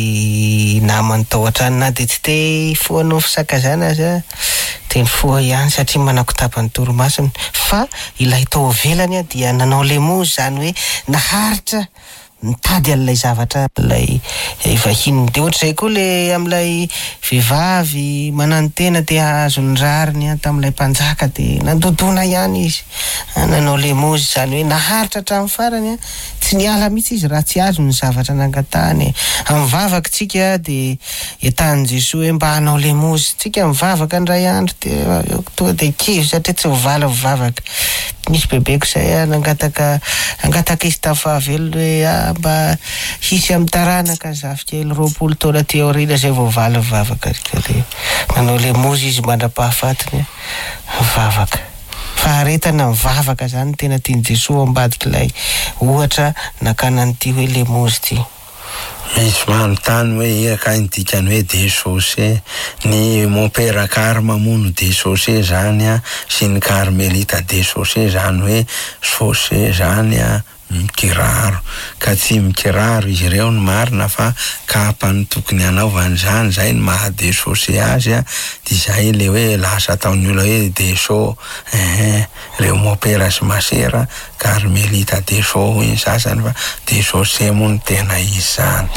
lay namany tao an-trano, na dia tsy te foanao fisaka zany azy teny foa ihany satria manakotapany toromasony, fa ilay tao velany dia nanao lemozy, zany hoe naharitra mitady an'ilay zavatra lay vahiny. Dia ohatr'izay koa le amin'ilay vehivavy manantena te hahazo ny rariny tamin'ilay mpanjaka dia nandodona ihany izy, nanao lemozy, zany hoe naharitra hatramin'ny farany tsy niala mihitsy izy raha tsy azo ny zavatra nangatahany. Mivavaka tsika dia entahin'i Jesoa hoe mba hanao lemozy tsika, mivavaka ndray andro dia tonga dia kivy satria tsy vovala mivavaka. Nisy bebeko izay nangataka izy tafavelo hoe mba hisy amin'ny taranaka zavokely 20 taona ty aoriana zay voavala mivavaka. Manao lemozy izy mandra-pahafatiny mivavaka. faharetana mivavaka zany tena tiany Jesosy ambadik'ilay ohatra nakana an'ity hoe lemozy ty. misy manontany hoe iakainy dikany hoe Jesosy ny mon père Carmamono Jesosy zany a sy ny Carmelita Jesosy zany hoe Sosé zany a mikiraro ka tsy mikiraro izy ireo ny marina fa kapa ny tokony anaovany zany zay ny maha Jesosy azy a de zay le hoe lasa ataony olona hoe Deso reo mon père sy masera Carmelita Deso iny sasany fa Jesosy moa ny tena izy zany.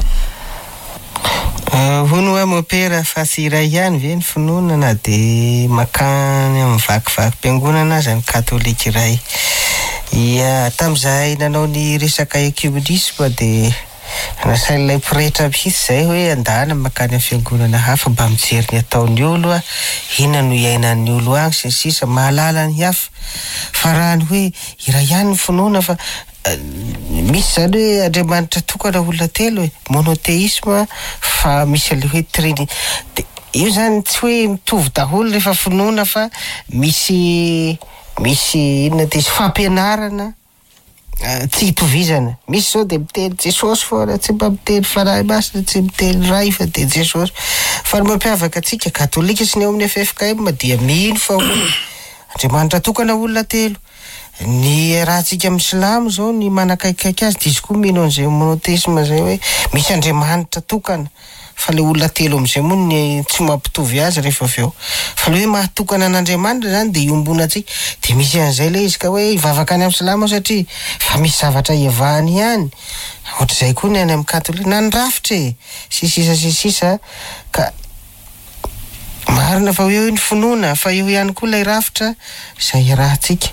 Hono hoe mon père fa tsy iray ihany ve ny finoana na de makany amin'ny vakivakim-piangonana aza ny katolika iray. Ia tam'izay nanao ny resaka ecumenisme de nasain'ilay pretra mihitsy zay hoe andana makany amin'ny fiangonana hafa mba mijery ny ataon'ny olo a inona no iainan'ny olo agny sy ny sisa mahalala ny hafa fa raha ny hoe iray ihany ny finoana fa misy zany hoe Andriamanitra tokana olona telo hoe monotheisme fa misy le hoe trinité io zany tsy hoe mitovy daholo rehefa finoana fa misy inona de fampianarana tsy hitovizana. Misy zao de miteny Jesosy foana tsy mba miteny fanahy masina tsy miteny ray fa de Jesosy fa ny mampiavaka atsika katolika sy ny ao amin'ny FFKM dia mino fa Andriamanitra tokana olona telo. Ny raha tsika amin'ny silamo zao ny manakaikaiky azy dizy koa mino an'izay monotheisme zay hoe misy Andriamanitra tokana fa le olona telo am'izay moa ny tsy mampitovy azy rehefa aveo fa le hoe mahatokana an'Andriamanitra zany de iombona atsika de misy an'izay le izy ka hoe hivavaka any amin'ny silamo satria fa misy zavatra iavahany ihany ohatr'izay koa ny any amin'ny katolika na ny rafitra sisa ka marina fa eo ny finoana fa eo ihany koa lay rafitra zay rahantsika.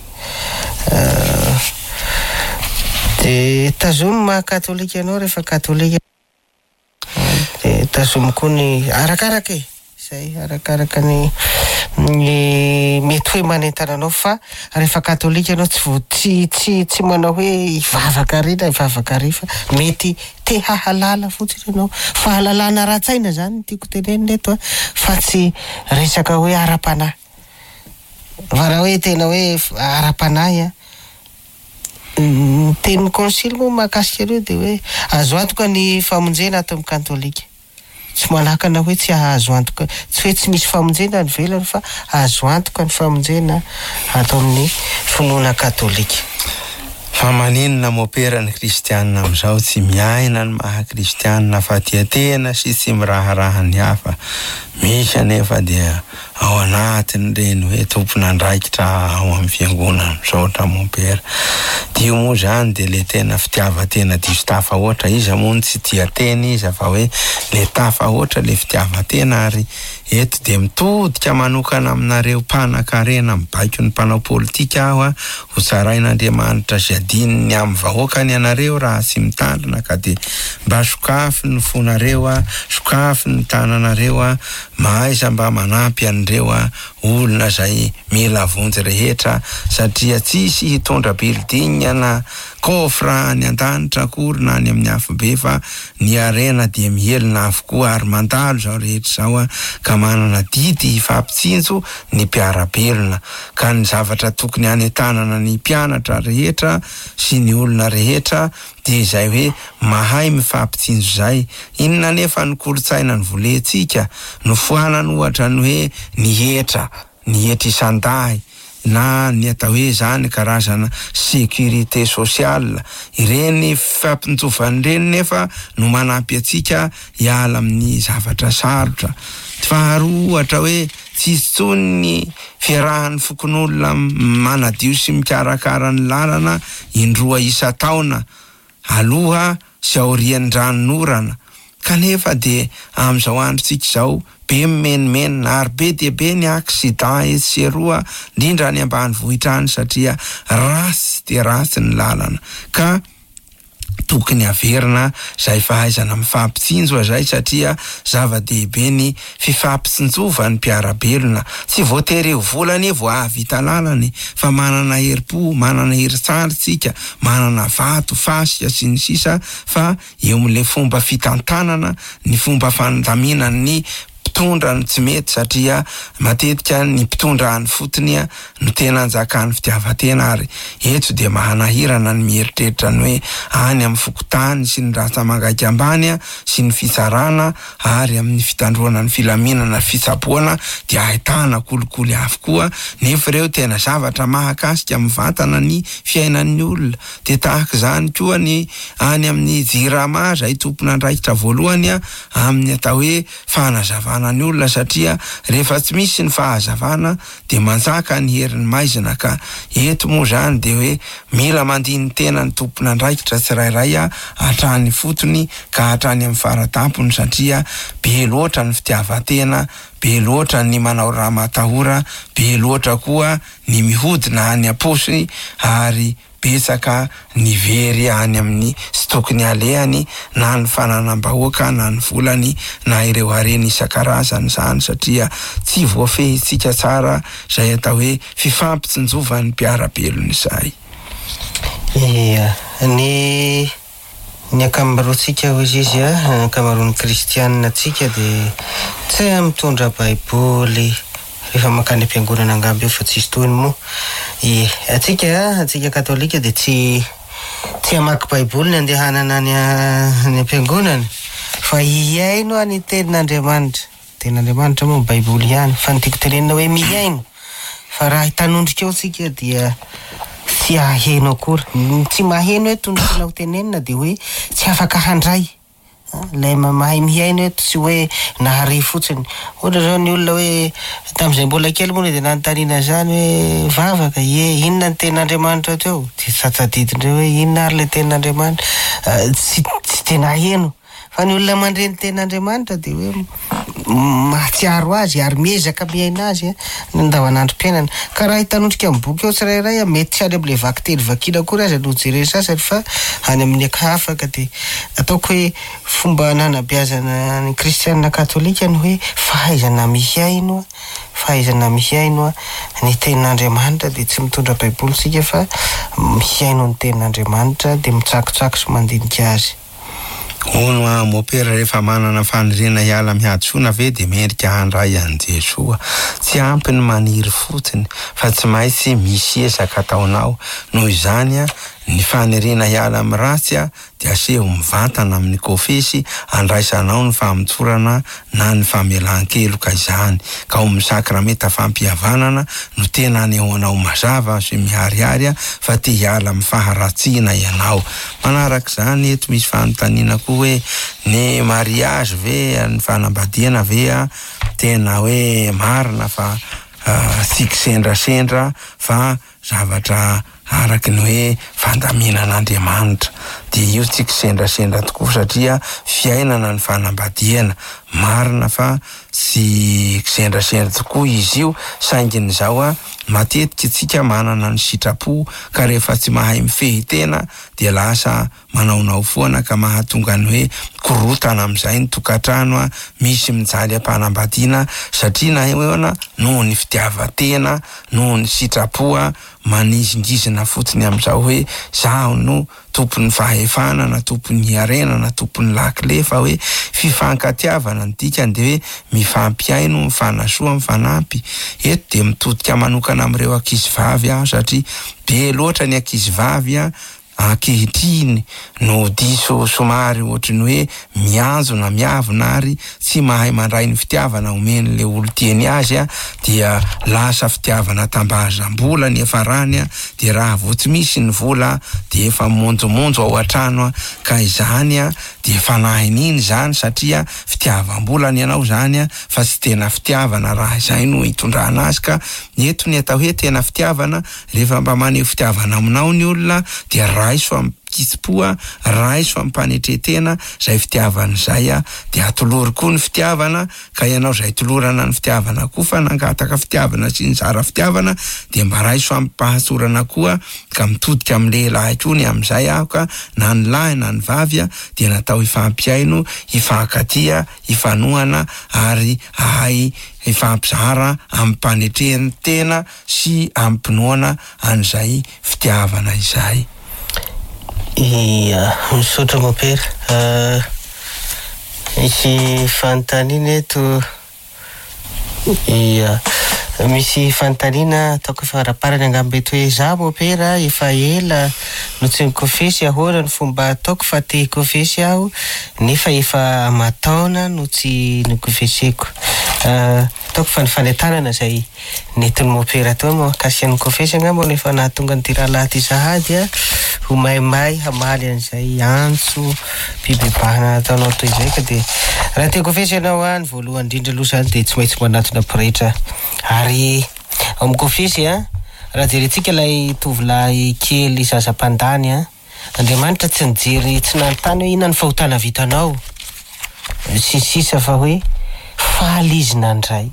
De tazomy maha katolika ianao rehefa katolika de tazomy koa ny arakaraka zay arakaraka ny mety hoe manentana anao fa rehefa katolika ianao tsy manao hoe hivavaka ry na hivavaka ry fa mety te hahalala fotsiny ianao fahalalana ara-tsaina zany tiako tenenina eto fa tsy resaka hoe ara-panahy fa raha hoe tena hoe ara-panahy tenin'ny konsily moa mahakasika ireo de hoe azo antoka ny famonjena ato amin'ny katolika tsy malakana hoe tsy azo antoka tsy hoe tsy misy famonjena ny velany fa azo antoka ny famonjena ato amin'ny finoana katolika. Fa maninona mopera ny kristianina am'izao tsy miaina ny maha kristianina fa tia tena sy tsy miraharaha ny hafa misy anefa dia ao anatiny reny hoe tompon'andraikitra ao amin'ny fiangonana misaotra mopera dio moa zany de le tena fitiavatena diso tafa ohatra izy moa tsy tia tena izy fa hoe le tafa ohatra le fitiavatena ary eto de mitodika manokana aminareo mpanan-karena mibaiko ny mpanao politika aho ho tsarain'Andriamanitra sy adininy amin'ny vahoakany anareo raha tsy mitandrina ka de mba sokafy ny fonareo sokafy ny tananareo mahaiza mba manampy an'ireo olona zay mila vonjy rehetra satria tsisy hitondra building na kofra ny an-danitra akory na ny amin'ny hafobe fa ny arena dia mielina avokoa ary mandalo zao rehetra zao ka manana didy hifampitsinjo ny mpiara-belona ka ny zavatra tokony hanetanana ny mpianatra rehetra sy ny olona rehetra de zay hoe mahay mifampitsinjo zay inona nefa ny kolotsaina ny volentsika no foanany ohatra ny hoe ny etra isan-dahy na ny atao hoe zany karazana sécurité sociale ireny fampintsovany ireny nefa no manampy atsika hiala amin'ny zavatra sarotra. Faharoa ohatra hoe tsisy tsony ny fiarahan'ny fokon'olona manadio sy mikarakara ny lalana indroa isa-taona aloha sy aorian'ny ranon'orana kanefa de am'izao androtsika zao be mimenimena ary be dia be ny accident etseroa indrindra ny ambanivohitra any satria rasy de rasy ny lalana ka tokony averina zay fahaizana mifampitsinjo zay satria zava-dehibe ny fifampitsinjova ny mpiara-belona tsy voatery ho volany vo ahavita lalany fa manana herim-po manana herin-tsary tsika manana vato fasika sy ny sisa fa eo amin'le fomba fitantanana ny fomba fandaminany ny mpitondra no tsy mety satria matetika ny mpitondra ny fotony no tena anjakan'ny fitiavatena ary eto dia mahanahirana ny mieritreritra ny hoe any amin'ny fokotany sy ny rasa mangaika ambany sy ny fitsarana ary amin'ny fitandroana ny filaminana fitsaboana dia ahitana kolikoly avokoa nefa ireo tena zavatra mahakasika amin'ny vatana ny fiainan'ny olona dia tahaka izany koa ny any amin'ny jirama izay tompona andraikitra voalohany amin'ny atao hoe fahanazavana ny olona satria rehefa tsy misy ny fahazavana dia manjaka ny herin'ny maizina ka eto moa izany dia hoe mila mandiny tena ny tompona andraikitra tsirairay hatrany fotony ka hatrany amin'ny faratampony satria be loatra ny fitiavatena be loatra ny manao raha matahora be loatra koa ny mihodina any am-posiny ary betsaka ny very any amin'ny stokony alehany na ny fananam-bahoaka na ny volany na ireo hareny isan-karazany izany satria tsy voafehitsika tsara izay atao hoe fifampitsinjovan'ny mpiarabelona izay. Ny akamaroantsika hoy izy akamaroan'ny kristianina tsika dia tsy mitondra baiboly rehefa makany am-piangonana angamby eo fa tsisy toiny moa. Atsika katolika dia tsy hamaky baiboly ny andehanana ny am-piangonana fa hiaino ny tenin'Andriamanitra. Tenin'Andriamanitra moa baiboly ihany fa ny tiako tenenina hoe miaino fa raha hitanondrika eo tsika dia tsy aheno akory. Tsy maheno eto ny tena ho tenenina dia hoe tsy afaka handray lay mahay mihaino eto tsy hoe nahary fotsiny. Ohatra zao ny olona hoe tamin'izay mbola kely moa dia nanontaniana zany hoe vavaka inona ny tenin'Andriamanitra teo dia tsatsadidindreo hoe inona ary le tenin'Andriamanitra tsy tena heno fa ny olona mandre ny tenin'Andriamanitra dia hoe mahatsiaro azy ary miezaka miaina azy ny andavanandrom-piainana ka raha hitanondrika amin'ny boky eo tsirairay mety tsy any amin'ilay vakitely vakina akory azy no jereny sasany fa any amin'ny akafaka dia ataoko hoe fomba nanabeazana ny kristianina katolika ny hoe fahaizana mihaino ny tenin'Andriamanitra dia tsy mitondra baiboly sika fa mihaino ny tenin'Andriamanitra dia mitsakotsako sy mandinika azy. Ono mopera rehefa manana fanirina hiala mihadsona ve dia mendrika handray an Jesoa tsy ampy ny maniry fotsiny fa tsy maintsy misy ezaka ataonao noho izany ny fanirina hiala amin'ny ratsy dia aseho mivantana amin'ny kofesy andraisanao ny famitsorana na ny famelan-keloka izany ka amin'ny sakramenta fampihavanana no tena anehoanao mazava sy miharihary fa te hiala amin'ny faharatsiana ianao. Manaraka izany eto misy fanontaniana koa hoe ny mariage ve ny fanambadiana ve tena hoe marina fa tsy kisendrasendra fa zavatra araky ny hoe fandaminan'Andriamanitra dia io tsy kisendrasendra tokoa satria fiainana ny fanambadiana marina fa sy kisendrasendra tokoa izy io sainginy izao matetika itsika manana ny sitrapo ka rehefa tsy mahay mifehy tena dia lasa manaonao foana ka mahatonga ny hoe korotana amin'izay ny tokantrano misy mijaly am-panambadiana satria na hoana noho ny fitiavatena noho ny sitrapo manizingizina fotsiny amin'izao hoe zaho no tompon'ny fahefana na tompon'ny arena na tompon'ny lakile fa hoe fifankatiavana ny dikany dia hoe mifampiaino mifanasoa mifanampy eto dia mitodika manokana amin'ireo ankizivavy satria be loatra ny ankizivavy ankehitriny no diso somary ohatrany hoe mianjo na miavona ary tsy mahay mandray ny fitiavana omen'le olo tiany azy dia lasa fitiavana tambazam-bola ny efa rany dia raha vao tsy misy ny vola dia efa monjomonjo ao an-trano ka izany dia fanahin'iny izany satria fitiavam-bola ny ianao izany fa tsy tena fitiavana raha izay no hitondrana azy ka eto ny atao hoe tena fitiavana rehefa mba maneho fitiavana aminao ny olona dia raiso amin'ny kitsipoa raiso amin'ny mpanetretena izay fitiavana izay dia atolory koa ny fitiavana ka ianao izay tolorana ny fitiavana koa fa nangataka fitiavana sy ny zara fitiavana dia mba raiso amin'ny mpahasorana koa ka mitodika amin'ny lehilahy koa ny amin'izay ka na ny lahy na ny vavy dia natao ifampiaino ifankatia ifanohana ary ahay ifampizara amin'ny mpanetretena tena sy amin'ny mpinoana an'izay fitiavana izay. Misaotra mopera isy fanontaniana eto Ia, misy fanontaniana ataoko faraparany angambety hoe za mopera efa ela no tsy nikofesy ahoana ny fomba ataoko fa te hikofesy aho nefa efa mataona no tsy nikofeseko. Ataoko fa ny fanentanana zay nentin'ny mopera tao mahakasika ny kofesy angamba nefa nahatonga ny tiralahy ty sahady a ho maimay hamaly an'izay antso bibebahana ataonao toy izay ka de raha te kofesy ianao any voalohany indrindra aloha zany de tsy maintsy manatona pretra ary ao mikofesy a raha jerentsika ilay tovolahy kely zazam-pandany a Andriamanitra tsy nijery tsy nanontany hoe inona ny fahotana vitanao sisisa fa hoe faly izy nandray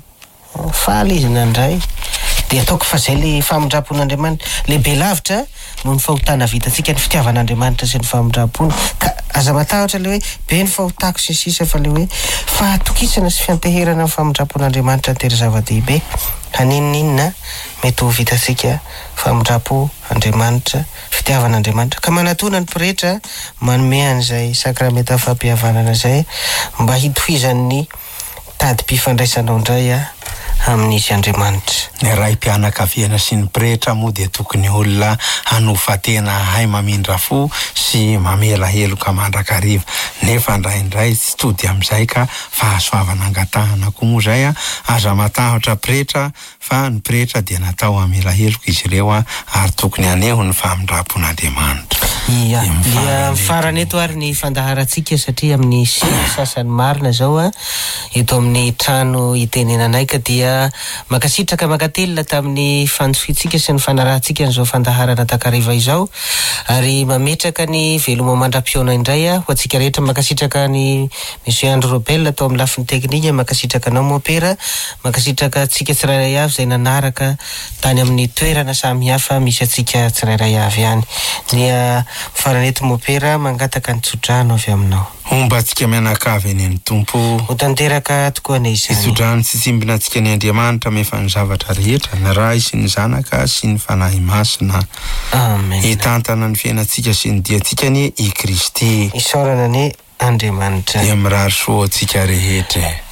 de ataoko fa zay le famindrapon'Andriamanitra lehibe lavitra no ny fahotana vitantsika ny fitiavan'Andriamanitra sy ny famindrapony ka aza matahotra le hoe be ny fahotako sy sisa fa le hoe fahatokisana sy fianteherana ny famindrapon'Andriamanitra ny tery zava-dehibe haninninona mety ho vitantsika famindrapo Andriamanitra fitiavan'Andriamanitra ka manatona ny pretra manome an'izay sakramenta fampihavanana zay mba hitohizan'ny tady mpifandraisanao indray a amin'izy Andriamanitra. Ny raim-pianakaviana sy ny pretra moa dia tokony olona hanofa tena hay mamindra fo sy mamela heloka mandrakariva nefa indraindray tsy tody amin'izay ka fahasoavana angatahana koa moa zay a aza matahotra pretra fa ny pretra dia natao hamela heloka izy ireo a ary tokony aneho ny famindrapon'Andriamanitra. Ia, dia farany eto ary ny fandaharantsika satria amin'ny sasany marina zao a eto amin'ny trano itenenanay ka dia makasitraka makatelina tamin'ny fandosoitsika sy ny fanarahantsika n'izao fandaharana takariva izao ary mametraka ny veloma mandram-piona indray a ho antsika rehetra makasitraka ny Monsieur Andro Robel atao amin'ny lafiny teknika makasitraka anao mopera makasitraka atsika tsirairay avy zay nanaraka tany amin'ny toerana samihafa misy atsika tsirairay avy ihany dia farany eto mopera mangataka ny tsodrano avy aminao. Omba atsika mianakavy eny ny tompo ho tanteraka tokoa ny izany. Tsodrano sy tsimbina atsika ny Andriamanitra mefa ny zavatra rehetra ny ray sy ny zanaka sy ny fanahy masina. Amen. Hitantana ny fiainantsika sy ny diantsika ny i Kristy. Isaorana ny Andriamanitra. Dia mirary soa atsika rehetra.